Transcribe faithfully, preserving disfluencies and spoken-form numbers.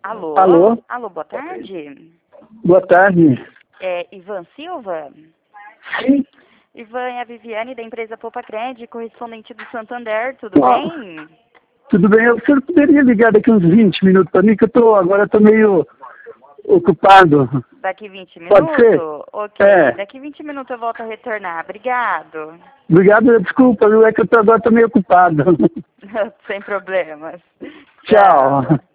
Alô? Alô? Alô, boa tarde. Boa tarde. É Ivan Silva? Sim. Ivan, é a Viviane da empresa Poupa Cred, correspondente do Santander, tudo Ó, bem? tudo bem? O senhor poderia ligar daqui uns vinte minutos para mim, que eu tô, agora estou meio ocupado. Daqui vinte Pode minutos? ser? Ok, É. daqui vinte minutos eu volto a retornar. Obrigado. Obrigado, desculpa, viu? É que eu tô, agora estou meio ocupado. Sem problemas. Tchau.